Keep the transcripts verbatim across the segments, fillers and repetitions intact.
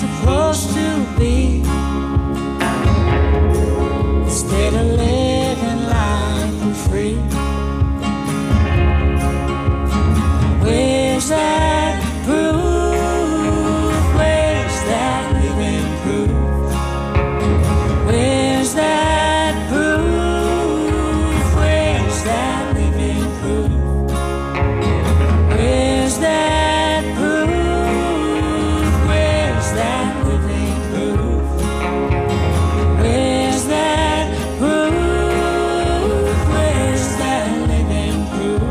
supposed to be. Instead of living life for free. Where's that proof? Where's that living proof? Where's that proof? Where's that living proof? Where's that proof? Where's that living proof? Where's that proof? Where's that living proof?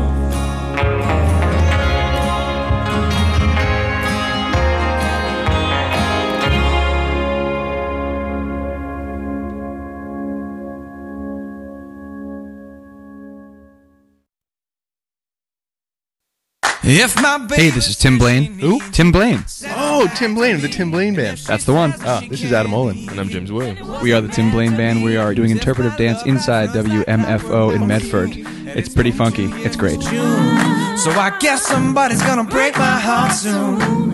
If my Hey, this is Tim Blaine. Who? Tim Blaine. Oh, Tim Blaine of the Tim Blaine Band. That's the one. Ah, this is Adam Olin. And I'm James Williams. We are the Tim Blaine Band. We are doing interpretive dance inside W M F O in Medford. It's pretty funky. It's great. So I guess somebody's gonna break my heart soon.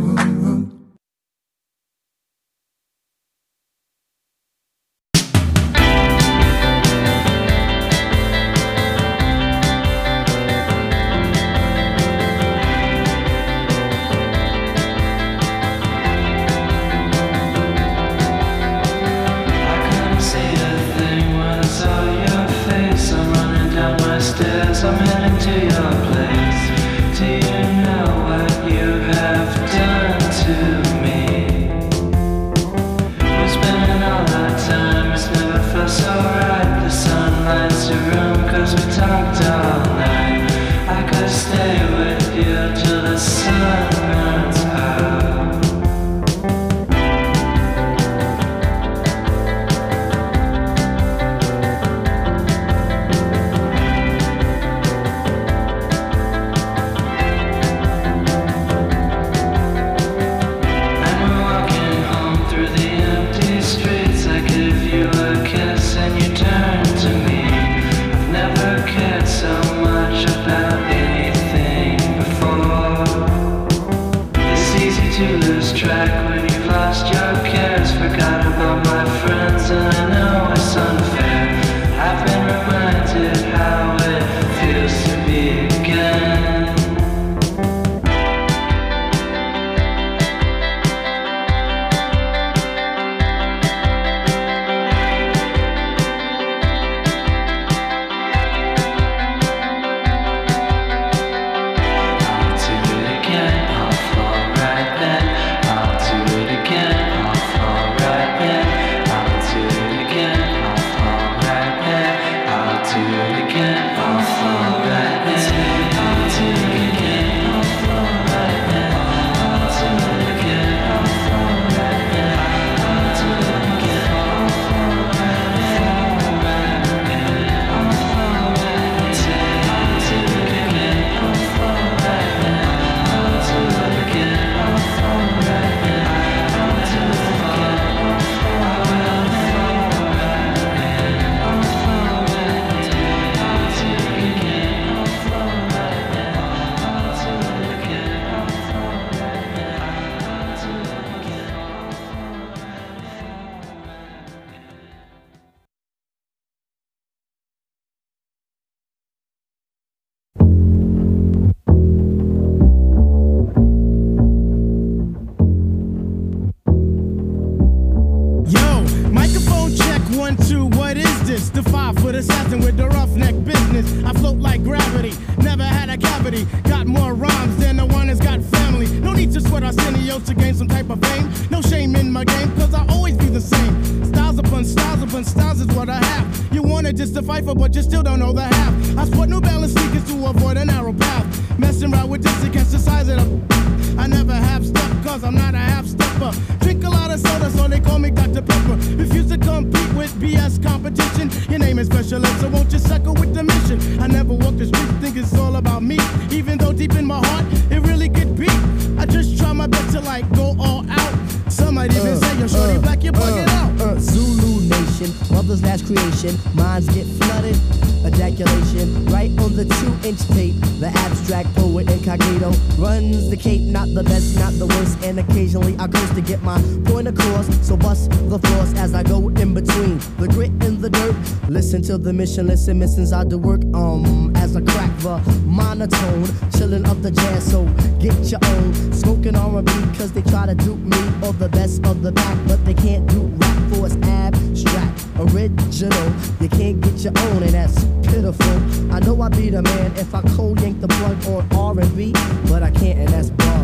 Father's last creation. Minds get flooded. Ejaculation right on the two-inch tape. The abstract poet incognito runs the cape, not the best, not the worst, and occasionally I curse to get my point across. So bust the floors as I go in between the grit and the dirt. Listen to the mission, listen, missions I do work. Um, as I crack the monotone, chilling up the jazz. So get your own smoking R and B, cause they try to dupe me or the best of the pack, but they can't do rap for it's abstract, original. You can't get your own, and that's pitiful. I know I'd be the man if I cold yank the plug on R and B, but I can't, and that's bug.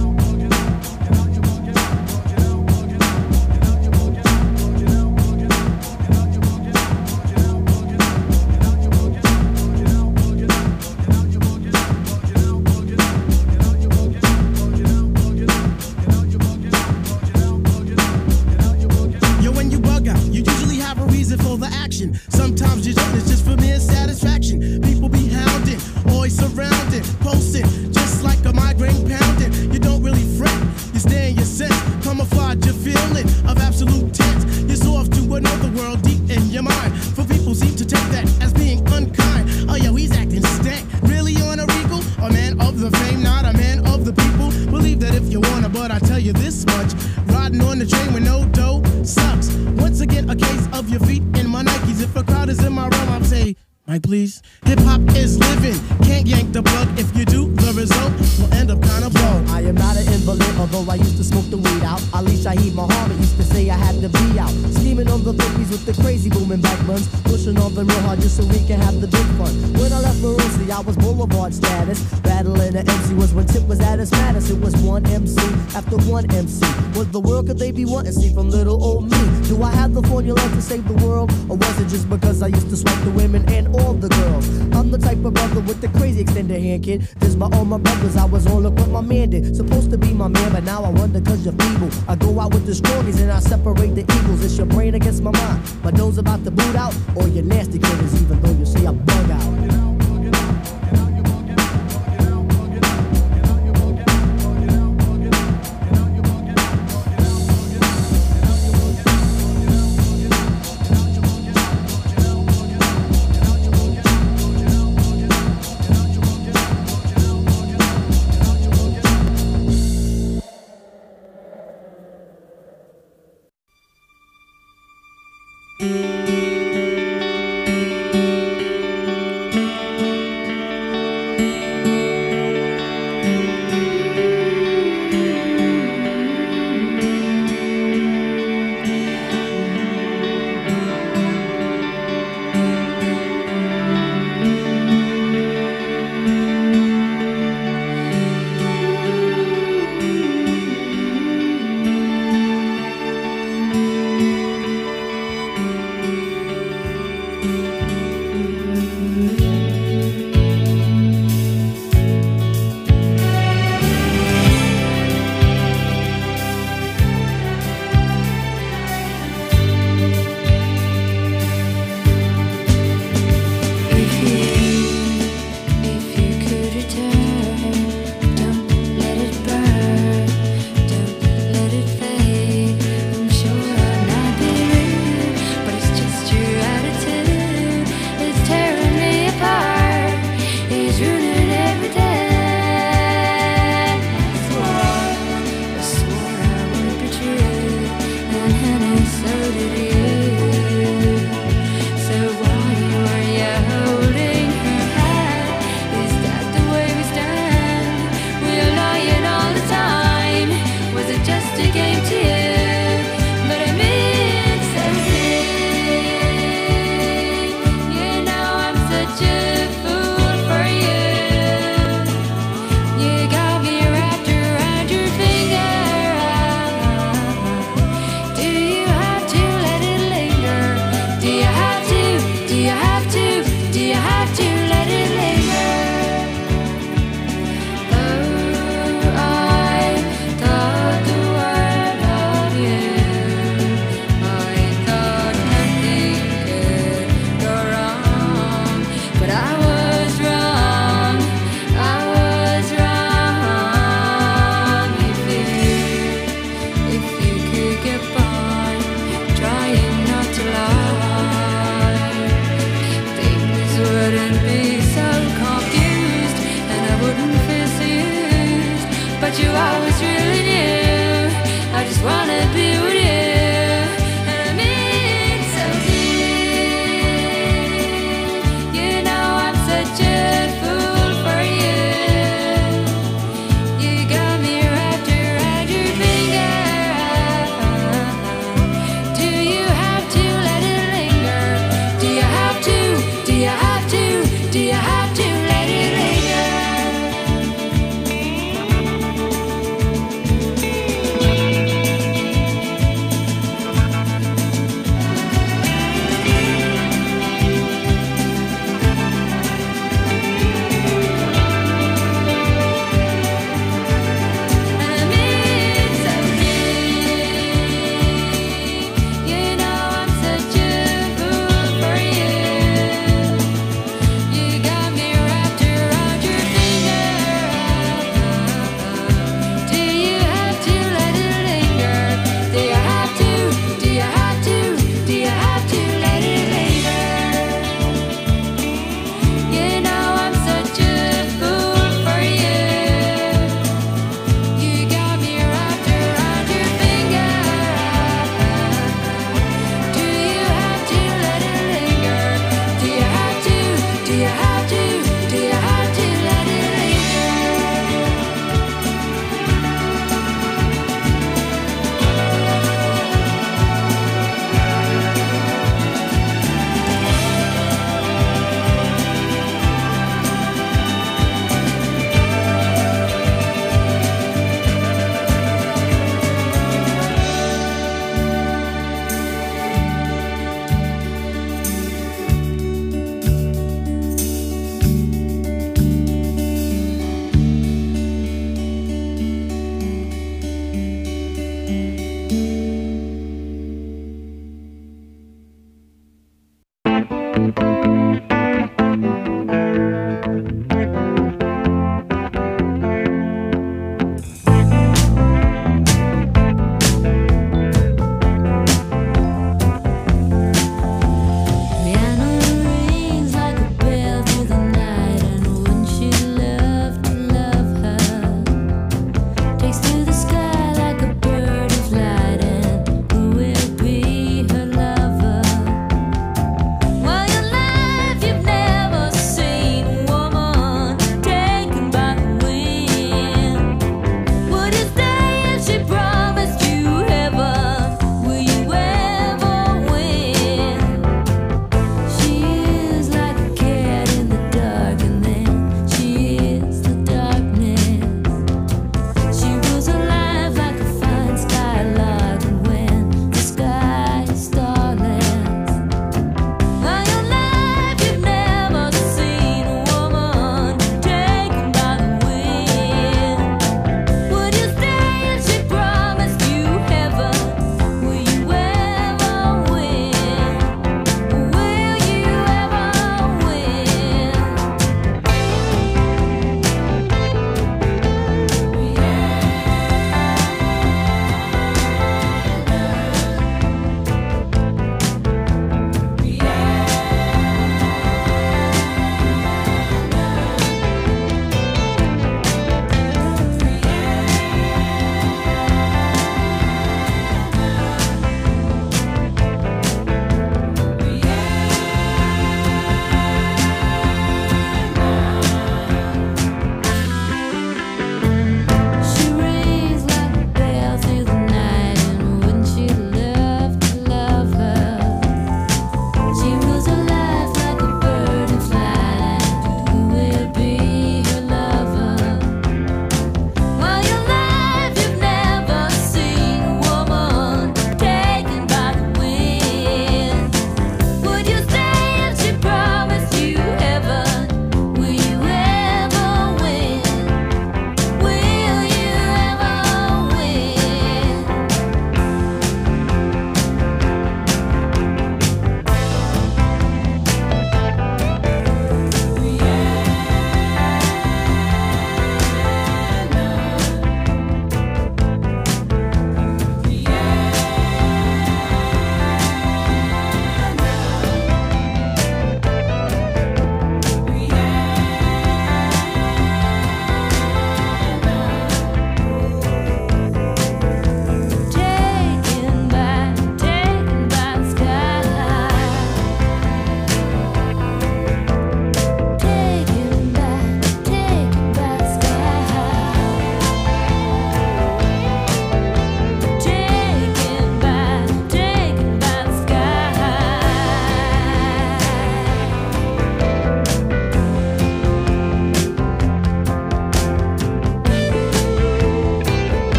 Sometimes you don't, it's just for mere satisfaction. People be hounding, always surrounding, posting, just like a migraine pounding. You don't really fret, you stay in your sense, camouflage your feeling of absolute tense. You're so off to another world deep in your mind. For people seem to take that as being unkind. Oh yo, he's acting stank, really on a regal? A man of the fame, not a man of the people. Believe that if you wanna, but I tell you this much, riding on the train with no dough sucks. Once again, a case of your feet in my Nikes. If a crowd is in my realm, I'll say, Mike, please. Hip hop is living, can't yank the plug. If you do, the result will end up kind of blown. I am not an invalid, although I used to smoke the weed out. Ali Shaheed Muhammad used to say I had to be out. Scheming on the fifties with the crazy booming back buns. Pushing on them real hard just so we can have the big fun. When I left Maroosie, I was boulevard status. Battling the M C was when Tip was at his maddest. It was one M C after one M C. What the world could they be wanting to see from little old me? Do I have the formula to save the world? Or was it just because I used to swipe the women and all the girls? I'm the type of brother with the crazy extended hand, kid. This by all my brothers, I was on look what my man did. Supposed to be my man, but now I wonder cause you're feeble. I go out with the strongies and I separate the eagles. It's your brain against my mind. My nose about to boot out, or your nasty critters, even though you say I bug out.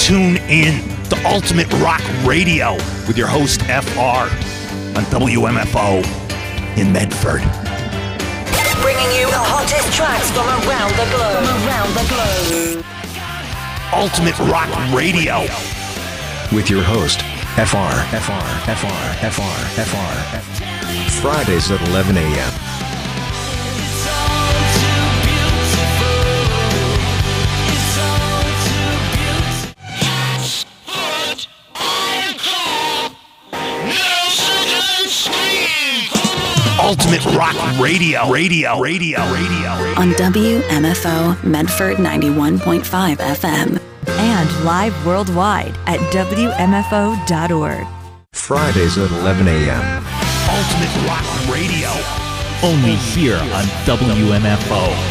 Tune in to Ultimate Rock Radio with your host F R on W M F O in Medford. Bringing you the hottest tracks from around the globe. From around the globe. Ultimate Rock Radio with your host F R, F R, F R, F R, F R, F R. Fridays at eleven a.m. Ultimate Rock Radio, Radio, Radio, Radio, Radio. On W M F O Medford ninety-one point five F M. And live worldwide at W M F O dot org. Fridays at eleven a.m. Ultimate Rock Radio. Only here on W M F O.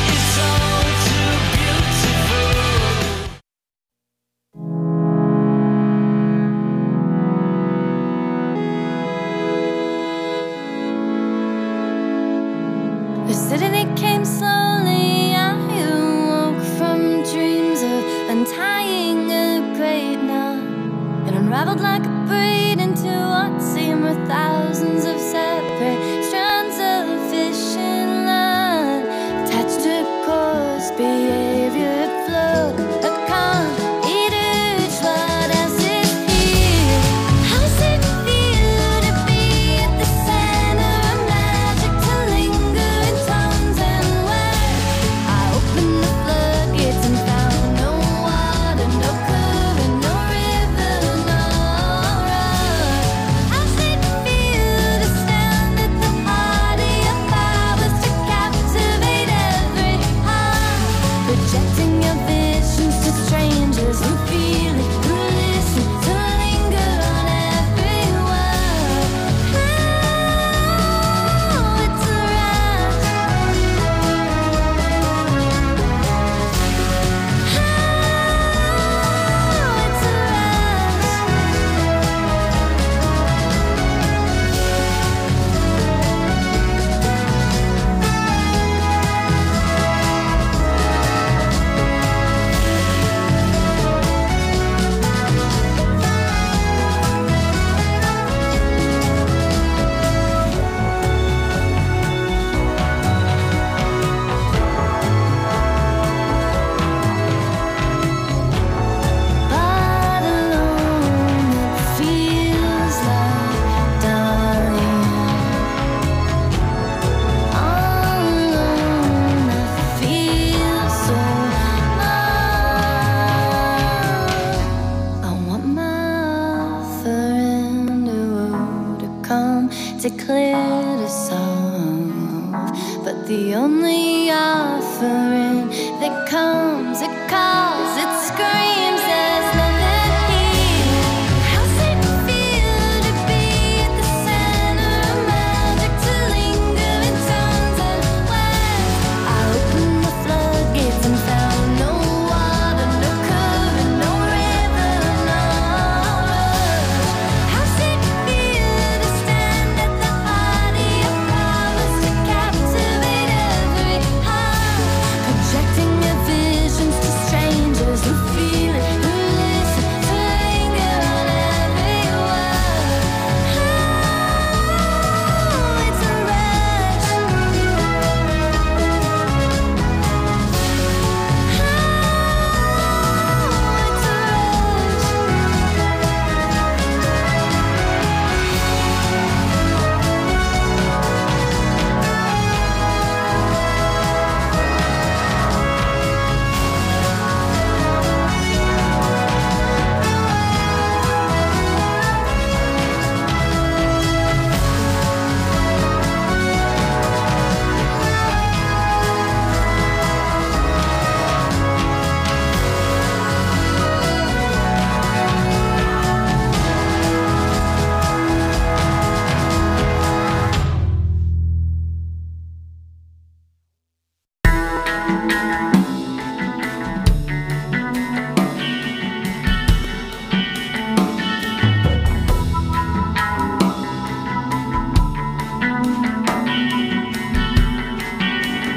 The city that came slowly, I woke from dreams of untying a great knot and unraveled like a braid into what seemed were thousands of separate strands of fishing line attached to course behavior flowed a calm eater what else is here. How does it feel to be at the center of magic, to linger in tones and words? I opened the floodgates and found no water, no current, no river, no road. How does it feel to stand at the heart of your powers, to captivate every heart, projecting your visions to strangers who feel it, who listen, to linger on every word? Oh, it's a rush. Oh, it's a but alone it feels like dying. All alone I feel so low. I want my offering to come to clear to solve, but the only offering that comes, it calls, it screams, there's nothing here. How's it feel to be at the center of magic, to linger in tones and words? I opened the floodgates and found no water, no current, no river, no road. How's it feel to stand at the heart of your powers, to captivate every heart, projecting your visions to strangers who feel it, who listen, to linger on every word? Oh, it's a rush. Oh, it's a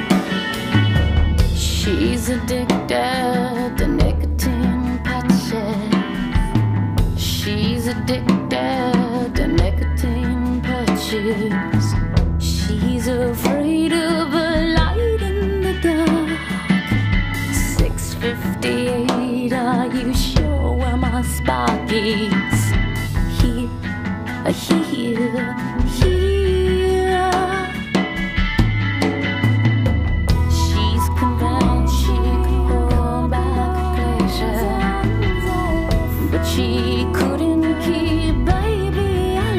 She's addicted to nicotine patches. is. She's afraid of a light in the dark. six fifty-eight, are you sure where my spark is? Here, here, here. She's convinced she could hold back pleasure, but she couldn't keep baby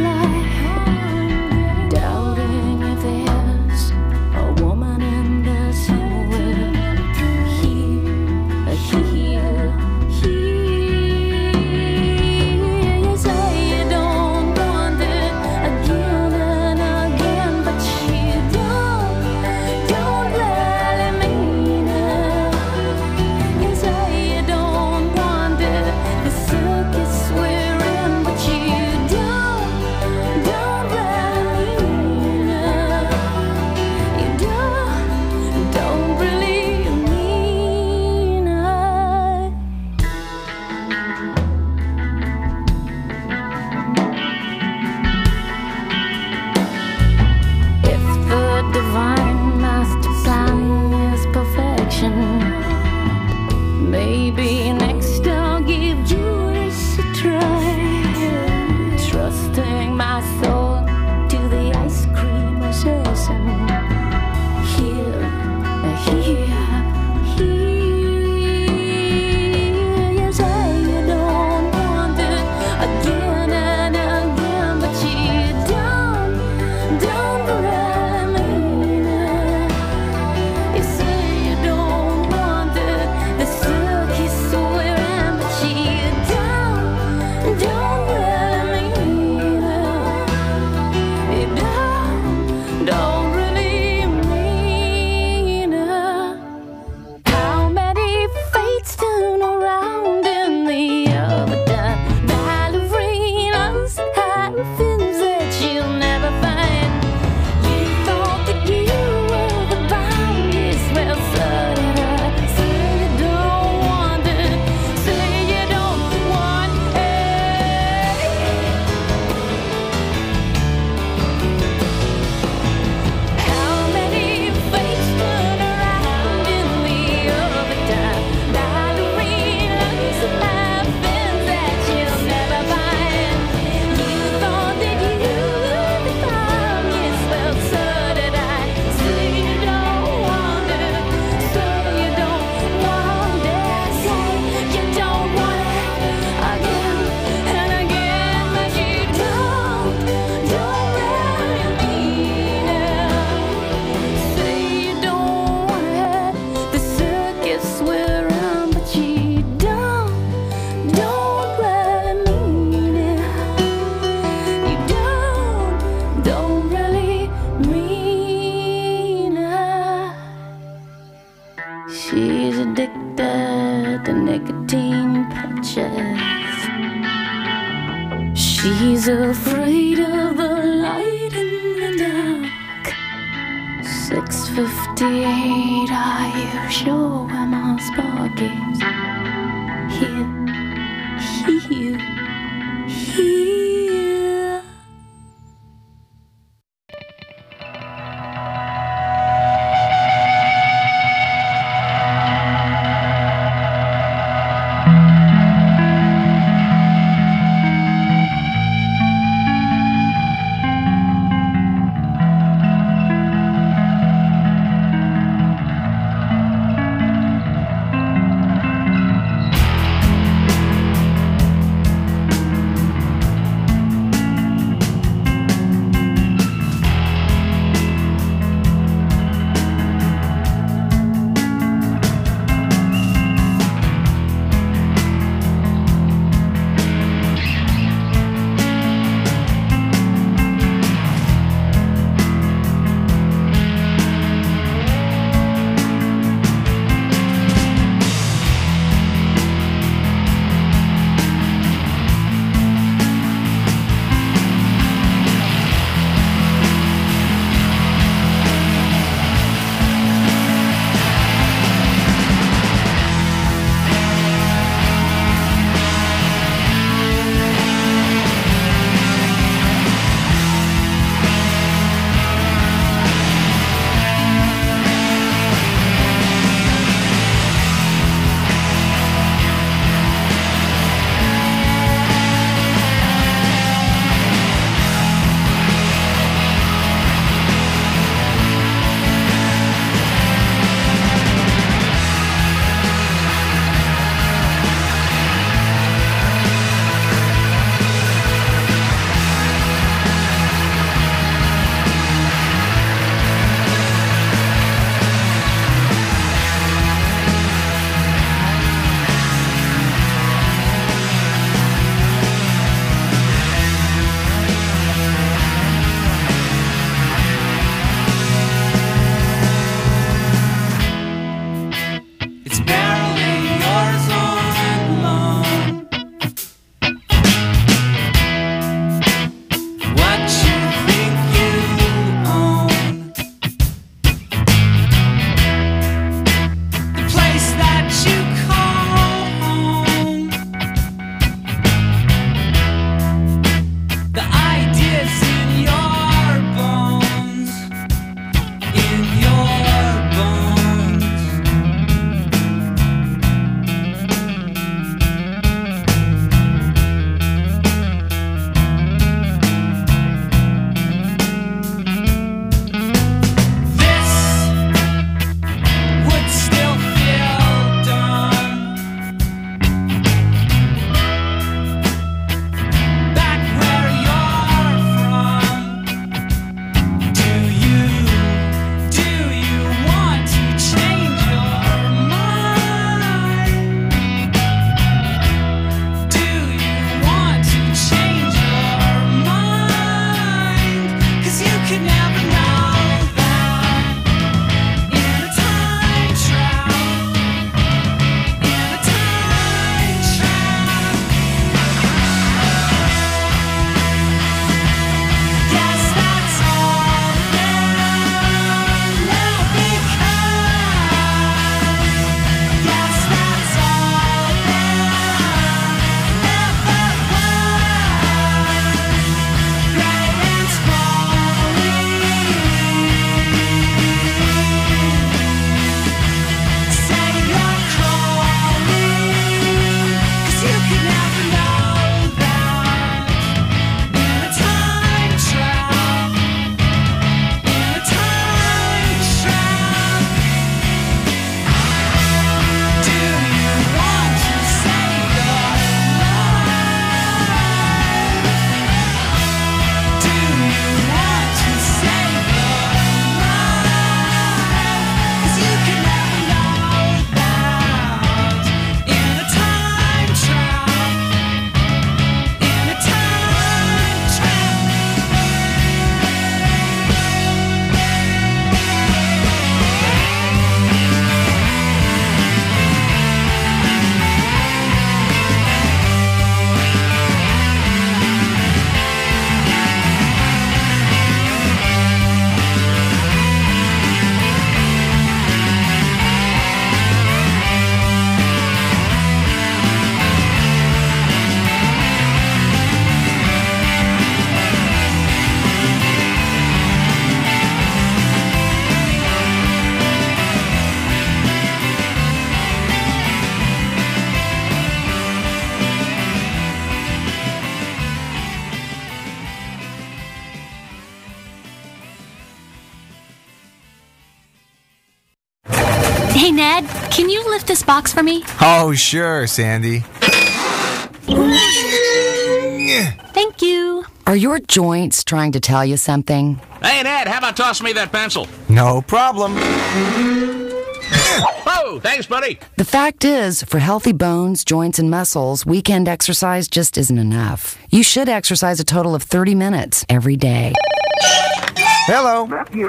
alive. Doubting if there's a woman in there somewhere. Here, here, here. You say you don't want it again and again, but you don't, don't really mean it. You say you don't want it, the circus we're in, but you don't, don't really mean it. You don't, don't really mean it. If the divine master plan is perfection, maybe next I'll give Judas a try. Trusting my soul to the ice cream obsession. Here, here, here. You say you don't want it again and again, but you don't, don't really mean it. You say you don't want it, the circus we're in, but you don't, don't really mean it. You don't, don't really mean it. How many fates turn around in the overdone? Ballerinas have fins that you'll never find. You thought that you were the boundless, well, so did I. Say you don't want it, say you don't want it. How many fates turn around in the overdone? Ballerinas have fins that you'll never find. You thought that you were the boundless, well, so did I. Say you don't want it, say you don't want it, say you don't want it again and again, but you don't, don't really mean it. Say you don't want it, the circus we're in, but you don't, don't really mean it. You don't, don't really mean it. She's addicted to nicotine patches. She's afraid of the light in the dark. six fifty-eight, are you sure where my spark is? Here, here, here. yours on loan. What you think you own, the place that you call home, the ideas in your bones, in your bones. This would still feel dumb back where you're from. Do you, do you want to change your mind? Do you want to change your mind? 'Cause you could never know that in a time trap, in a time trap. Guess that's all there will become. Guess that's all there ever was. Great and sprawling. Say you're crawling, 'cause you could never know that in a time trap, in a time trap. Do you want to save your life? Do you want to save your life? 'Cause you can never know that in a time trap, in a time trap. Hey, Ned, can you lift this box for me? Oh, sure, Sandy. Thank you. Are your joints trying to tell you something? Hey, Ned, how about tossing me that pencil? No problem. Oh, thanks, buddy. The fact is, for healthy bones, joints, and muscles, weekend exercise just isn't enough. You should exercise a total of thirty minutes every day. Hello.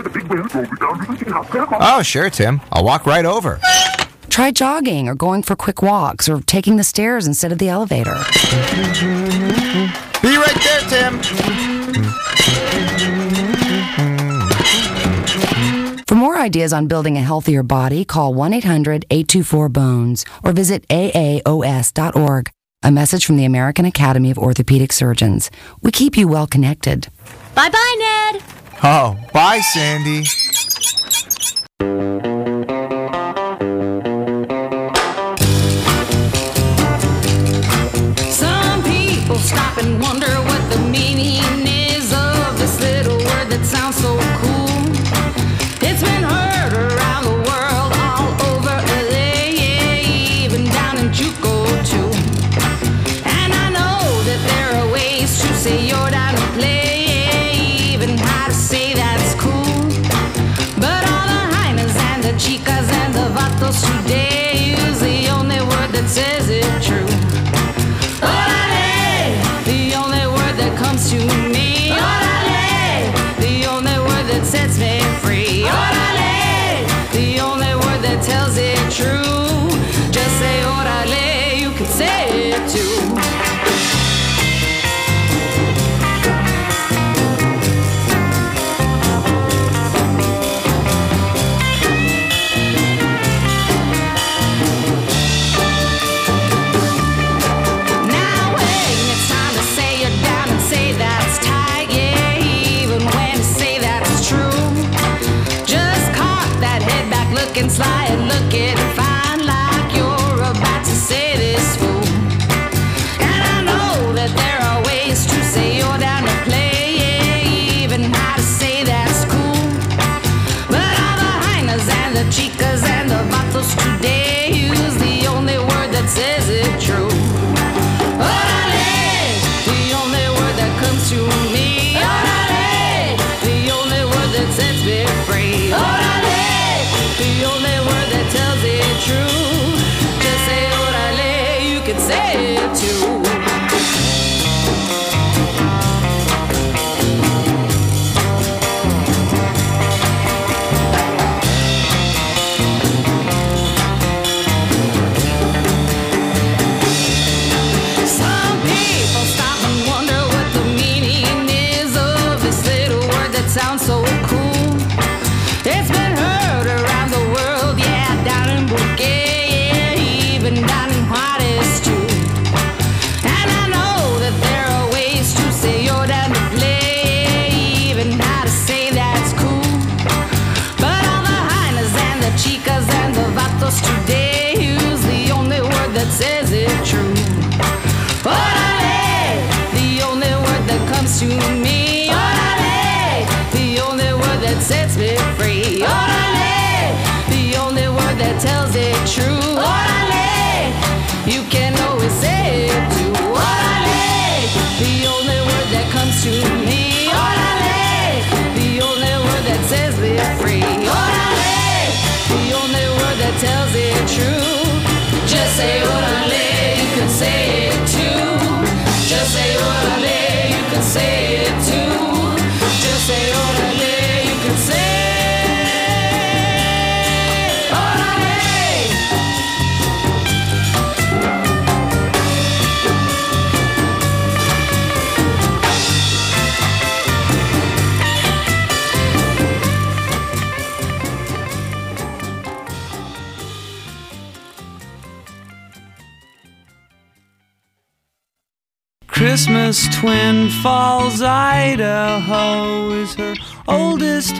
Oh, sure, Tim. I'll walk right over. Try jogging or going for quick walks or taking the stairs instead of the elevator. Be right there, Tim. For more ideas on building a healthier body, call one eight hundred eight two four bones or visit A A O S dot org. A message from the American Academy of Orthopedic Surgeons. We keep you well connected. Bye-bye, Ned. Oh, bye, Sandy. Some people stop and wonder what the meaning is of this little word that sounds so cool. It's been heard around the world, all over L A, even down in Juco too. And I know that there are ways to say you're down to play, even how to say that's cool. But all the hyenas and the chicas and the vatos today use the only word that says it true. Orale, the only word that comes to me. Orale, the only word that sets me free. Orale, the only word that tells it true. Just say orale. says it true. Orale, the only word that comes to me. Orale, the only word that sets me free. Orale, the only word that tells it true. Orale, you can always say it too. Orale, the only word that comes to me. Orale, the only word that sets me free. Orale, the only word that tells it true. Just say orale, you can say it too. Just say orale, you can say it too. Just say orale, you can say Christmas, Twin Falls, Idaho is her oldest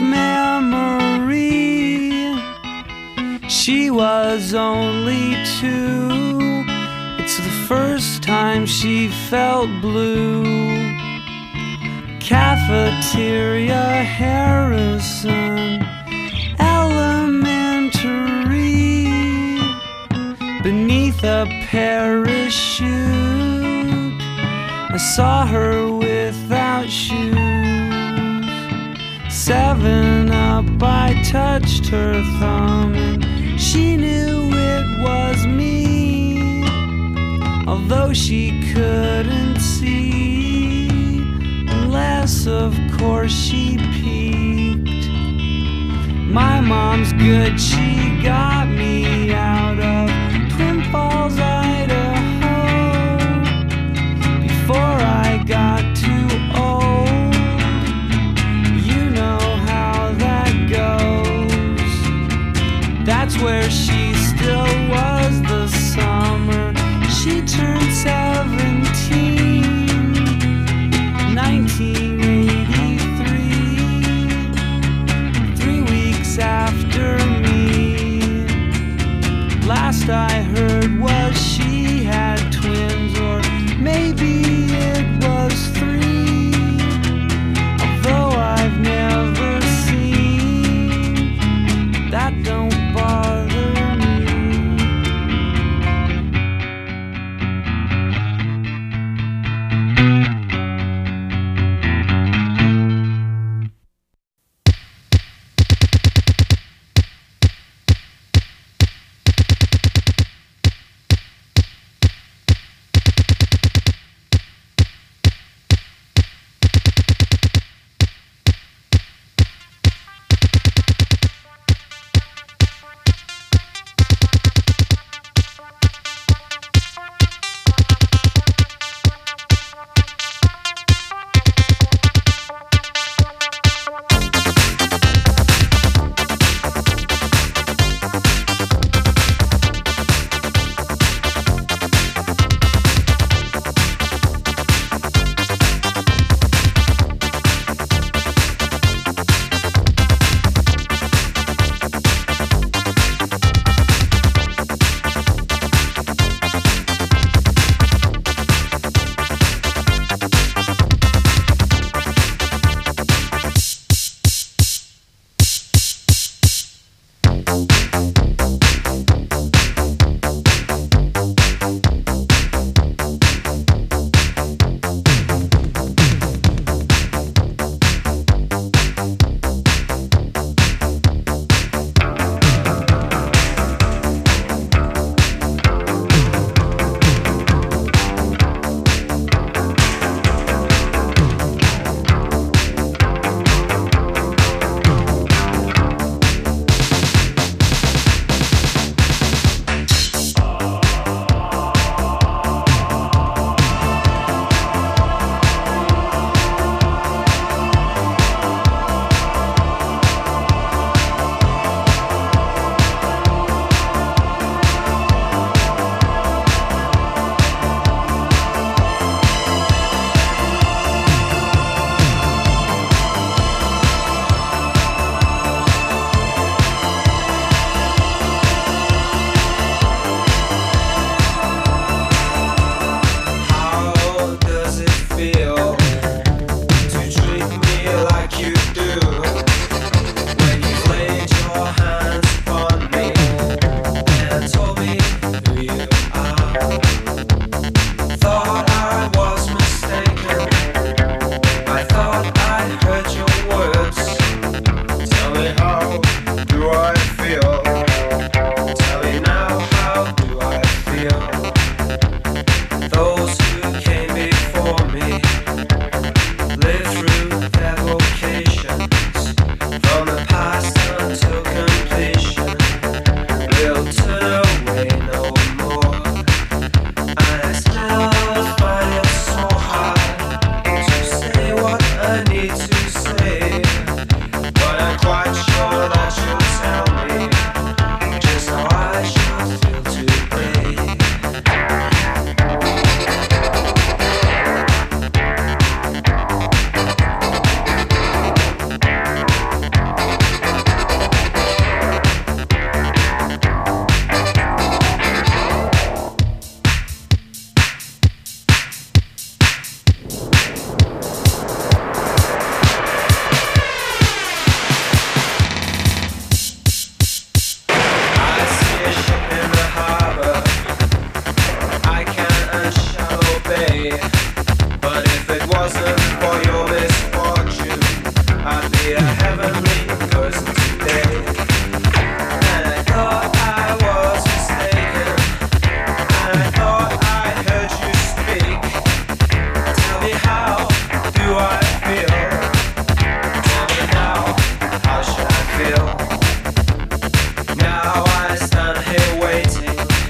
memory. She was only two. It's the first time she felt blue. Cafeteria, Harrison Elementary. Beneath a parachute, I saw her without shoes. Seven up, I touched her thumb, and she knew it was me, although she couldn't see, unless of course she peeked. My mom's good, she got me out of Twin Falls, Idaho, before I got too old. You know how that goes. That's where she still was the summer she turned seventeen. nineteen eighty-three, three weeks after me. Last I heard was she me. But if it wasn't for your misfortune, I'd be a heavenly person today. And I thought I was mistaken, and I thought I heard you speak. Tell me, how do I feel? Tell me now, how should I feel? Now I stand here waiting.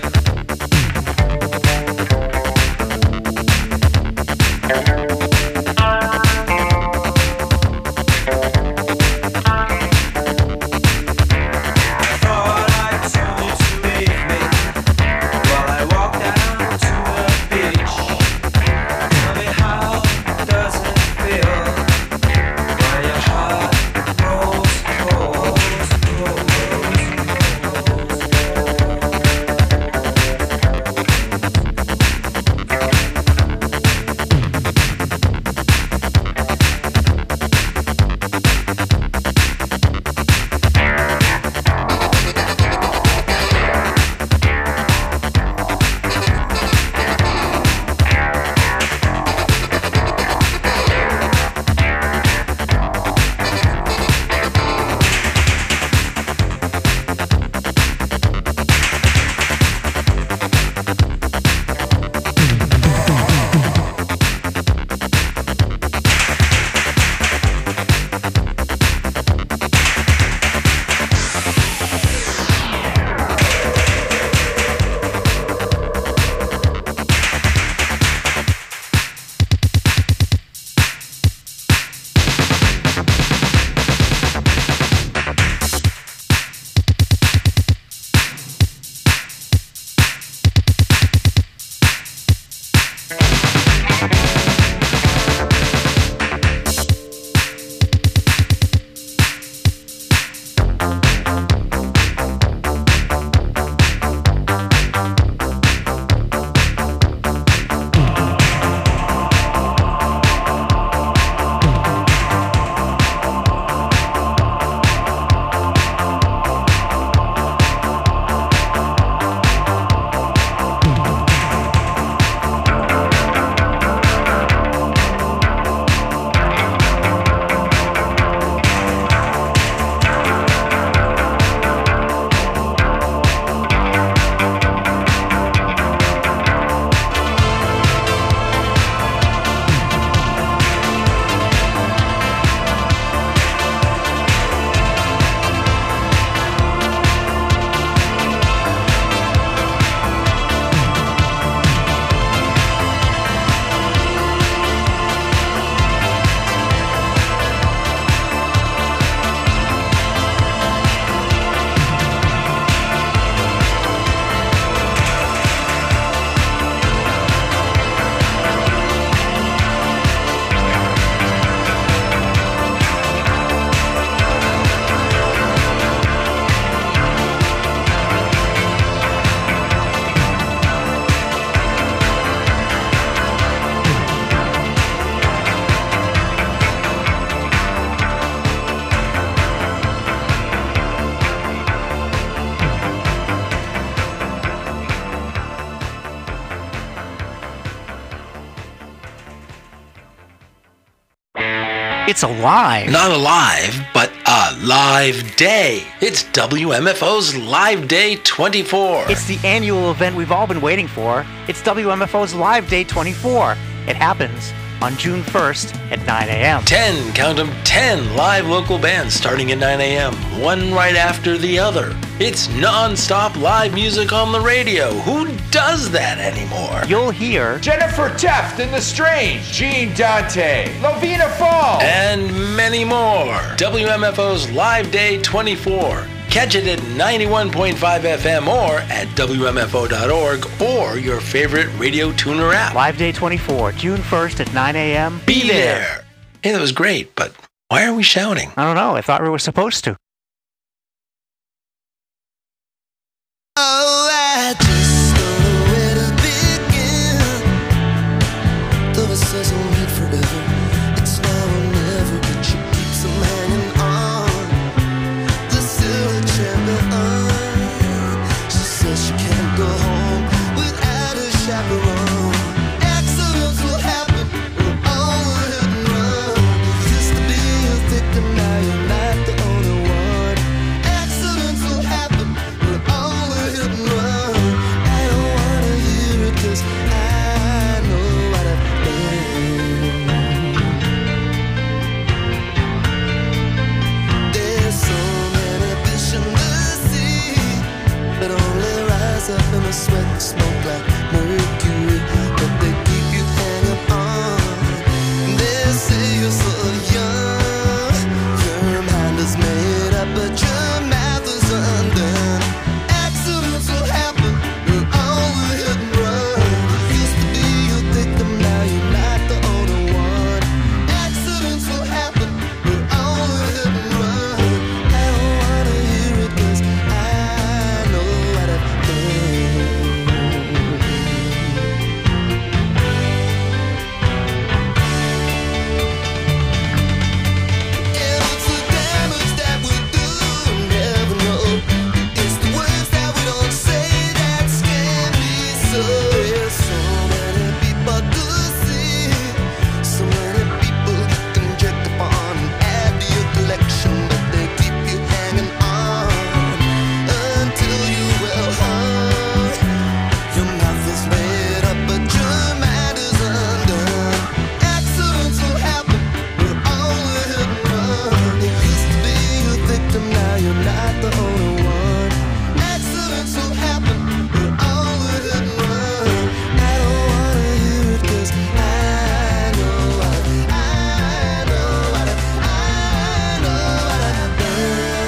It's alive. Not alive, but a live day. It's W M F O's Live Day twenty-four. It's the annual event we've all been waiting for. It's W M F O's Live Day twenty-four. It happens on June first at nine a.m. ten, count them, ten live local bands starting at nine a.m., one right after the other. It's non-stop live music on the radio. Who does that anymore? You'll hear Jennifer Teft and The Strange, Gene Dante, Lovina Fall, and many more. W M F O's Live Day twenty-four. Catch it at ninety-one point five F M or at W M F O dot org or your favorite radio tuner app. Live Day twenty-four, June first at nine a.m. Be, Be there. there. Hey, that was great, but why are we shouting? I don't know. I thought we were supposed to. Oh, I just don't know where to begin. Though it says I'll meet forever, it's now or never, but she keeps them hanging on the silver champion. She says she can't go home without a chaperone. Excellence. so many people to see. So many people you can check upon and add to your collection, but they keep you hanging on until you will hung. Your mouth is made up, but your mind is undone. Accidents will happen, we're all a hit and run. You used to be a victim, now you're not the only one. Accidents will happen, we're all a hit and run. I don't wanna hear it, 'cause I know what, I know what, I know what I've done.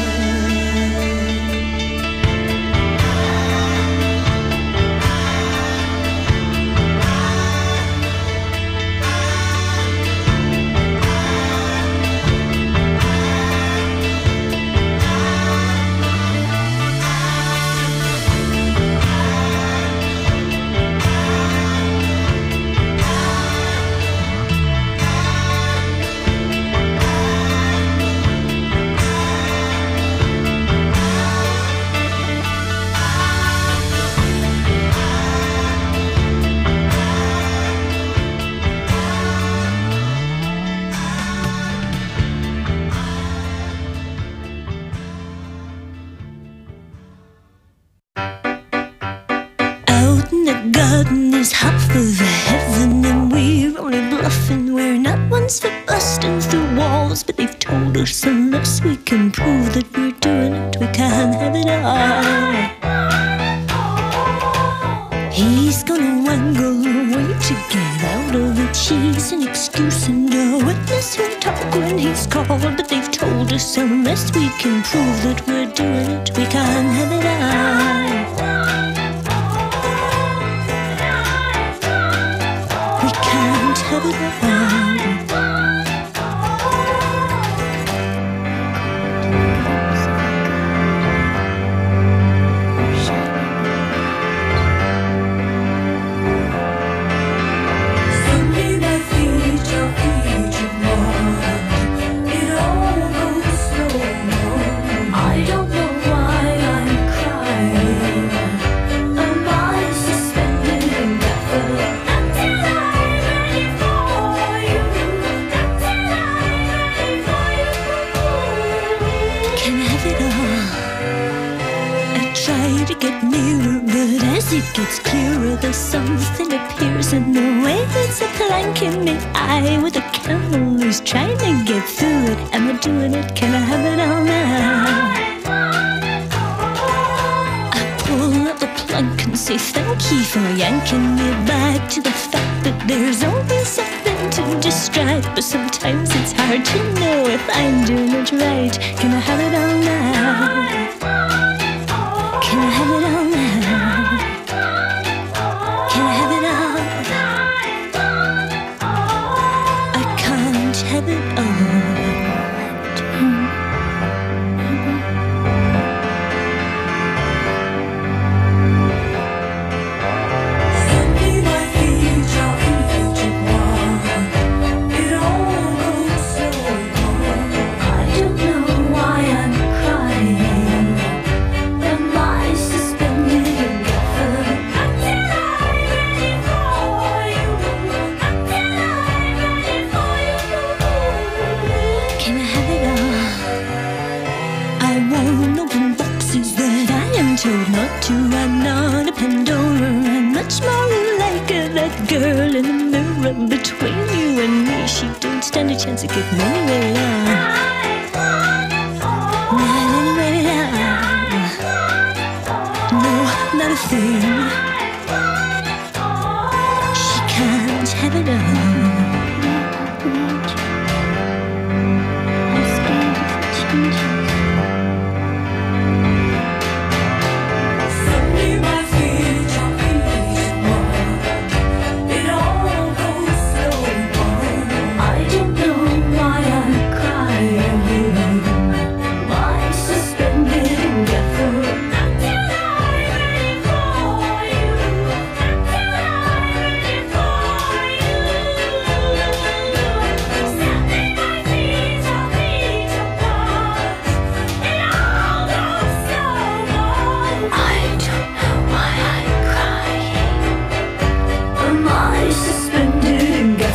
Out in the garden is half of heaven, and we're only bluffing. We're not ones for busting through walls, but they've told us unless we can prove that we're doing it, we can't have it all. He's gonna wangle away to get out of it. She's an excuse and a witness who'll talk when he's called, but they've told us unless we can prove that we're doing it, we can't have it all. We can't have it all. It gets clearer, though something appears in the way. It's a plank in the eye with a candle who's trying to get through it. Am I doing it? Can I have it all now? I pull up the plug and say thank you for yanking me back to the fact that there's always something to distract. But sometimes it's hard to know if I'm doing it right. Can I have it all now? Can I have it all now? Have it told not to. I'm not a Pandora. I'm much more like that girl in the mirror between you and me. She don't stand a chance of getting anywhere now. Not anywhere now. No, not a thing. She can't have it all.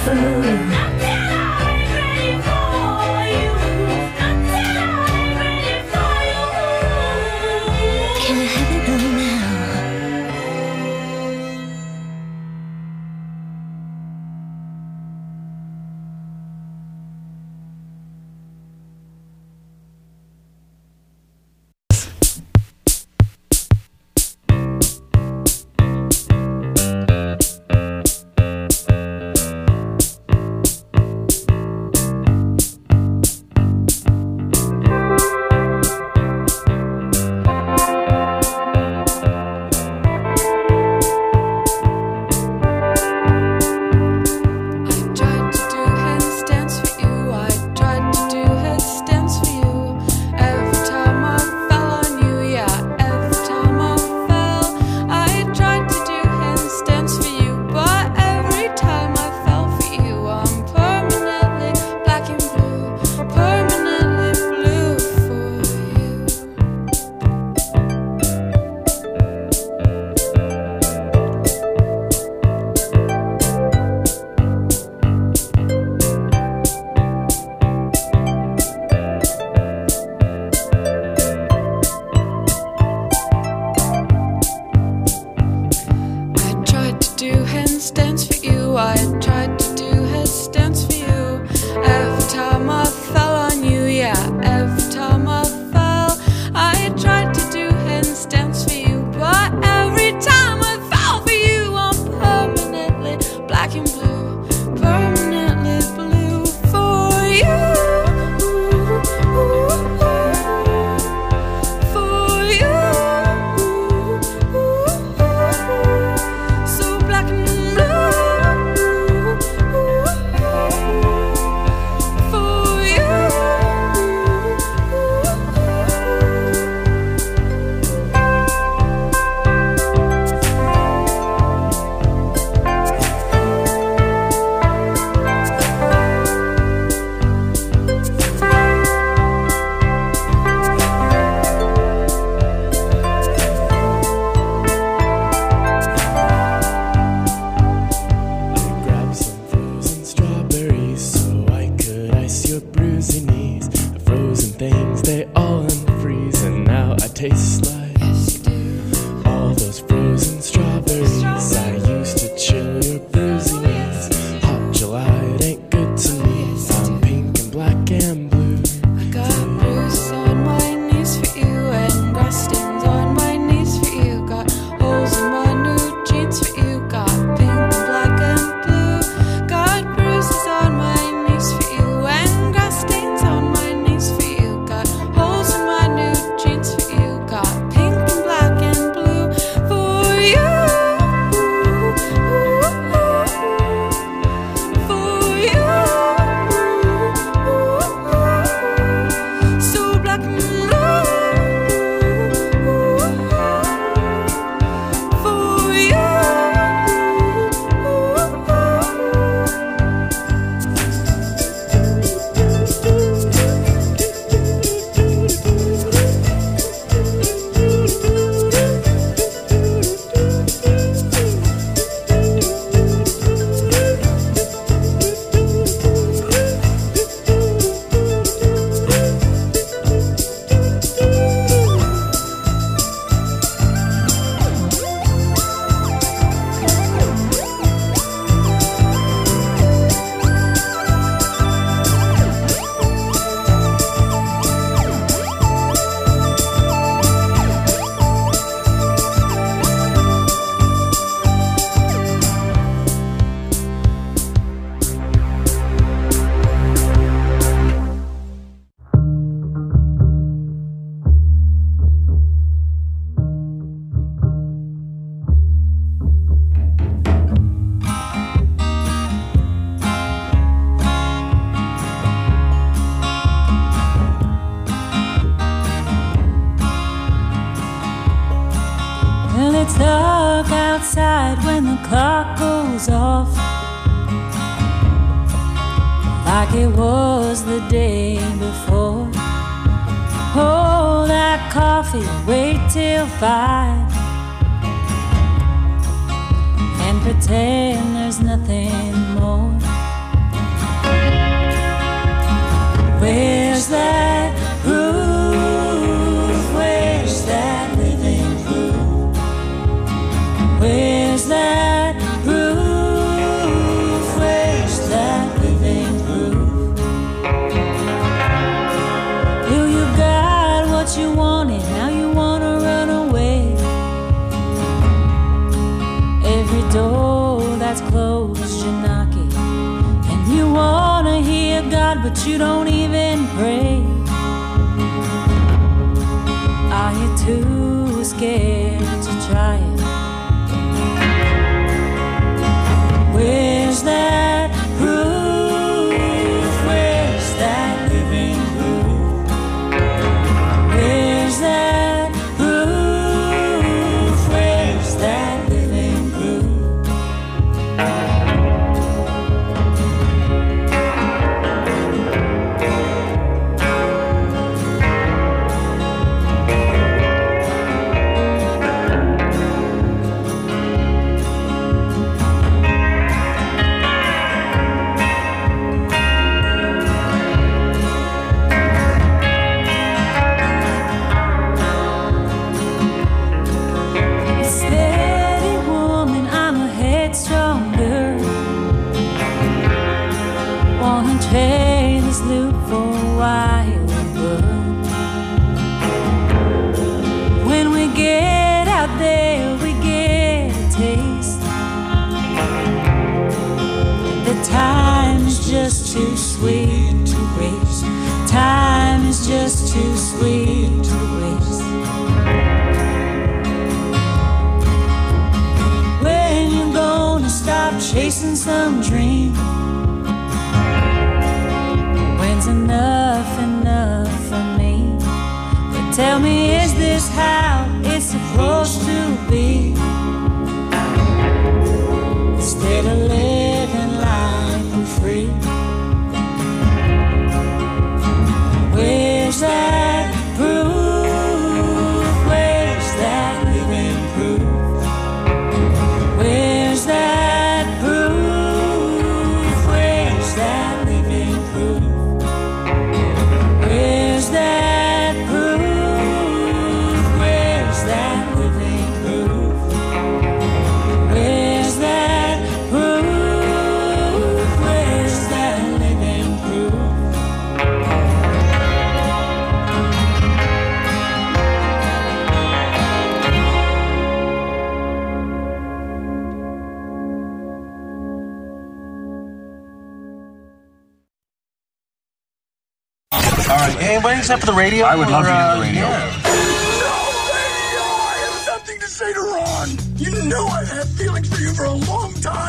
it's dark outside when the clock goes off, like it was the day before. Pour that coffee, wait till five, and pretend there's nothing more. Where's that groove? Where's that living groove? Where's that groove? Where's that living groove? You, you got what you wanted, now you wanna run away. Every door that's closed, you knock it, and you wanna hear God, but you don't even pray. Are you too scared to try it? Where's that groove? Where's that living groove? Where's that groove? Where's that living groove? Steady woman, I'm a headstrong girl. Wanna trade this loop for a wild world. When we get out there, we get a taste. The time is just too sweet to waste. Time is just too sweet to waste. When you gonna stop chasing some dream? When's enough enough for me? But tell me, is this how it's supposed to be? Instead of living life for free. Where's that groove? Where's that living groove? Where's that groove? Where's that living groove? Where's that groove? Where's that living groove? Where's that groove? Where's that living groove? All right, anybody except for the radio? I would love to Or, hear uh, the radio. yeah. Something to say to Ron. You know I've had feelings for you for a long time.